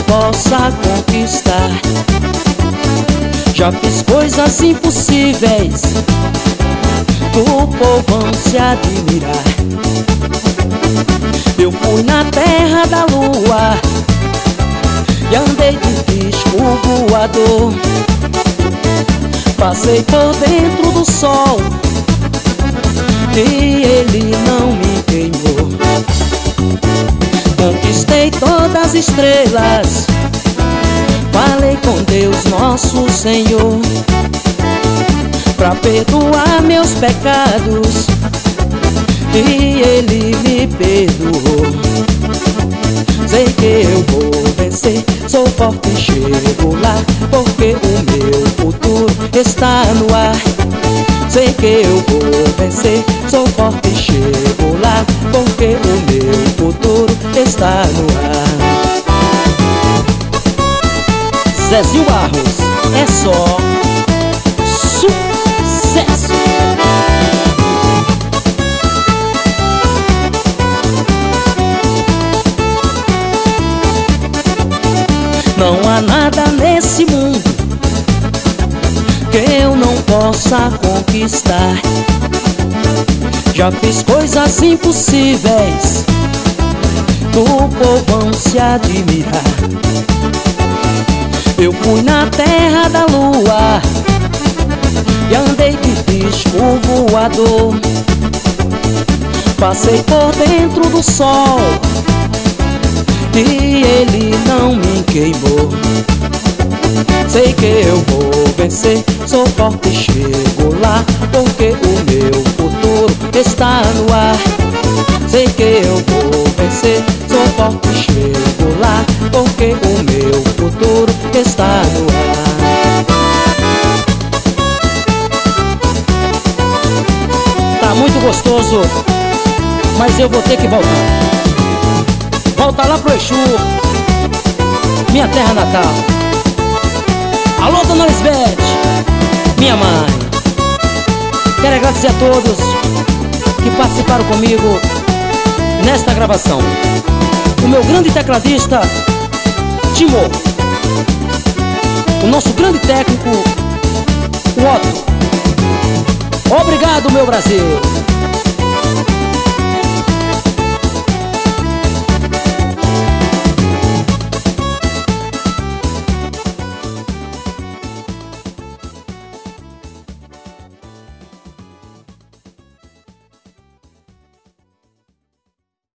possa conquistar. Já fiz coisas impossíveis do povo vão se admirar. Eu fui na terra da lua e andei de disco voador. Passei por dentro do sol e ele não me queimou. Conquistei todas as estrelas, falei com Deus nosso Senhor pra perdoar meus pecados e ele me perdoou. Sei que eu vou vencer, sou forte e chego lá, porque o meu futuro está no ar. Sei que eu vou vencer, sou forte e chego lá, porque o meu futuro está no ar. Zezinho Barros, é só sucesso. Não há nada nesse mundo que eu não possa conquistar. Já fiz coisas impossíveis do povo vão se admirar. Eu fui na terra da lua e andei de disco voador. Passei por dentro do sol e ele não me queimou. Sei que eu vou vencer, sou forte e chego lá, porque o meu futuro está no ar. Sei que eu vou vencer, sou forte e chego lá, porque o meu futuro está no ar. Tá muito gostoso, mas eu vou ter que voltar. Voltar lá pro Exu, minha terra natal. Alô, dona Lisbeth, minha mãe. Quero agradecer a todos que participaram comigo nesta gravação. O meu grande tecladista, Timô. O nosso grande técnico, o Otto. Obrigado, meu Brasil.